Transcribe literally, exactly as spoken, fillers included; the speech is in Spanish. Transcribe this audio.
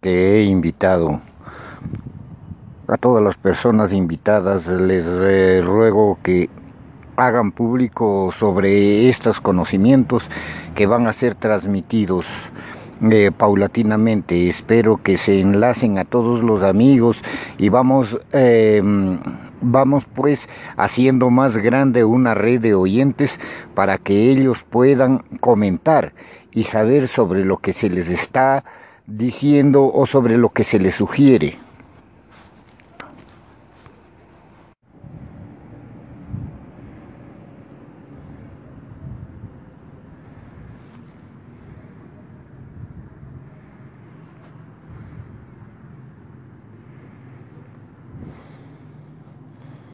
que he invitado. A todas las personas invitadas les eh, ruego que hagan público sobre estos conocimientos que van a ser transmitidos eh, paulatinamente. Espero que se enlacen a todos los amigos y vamos, eh, vamos pues haciendo más grande una red de oyentes para que ellos puedan comentar y saber sobre lo que se les está diciendo o sobre lo que se les sugiere.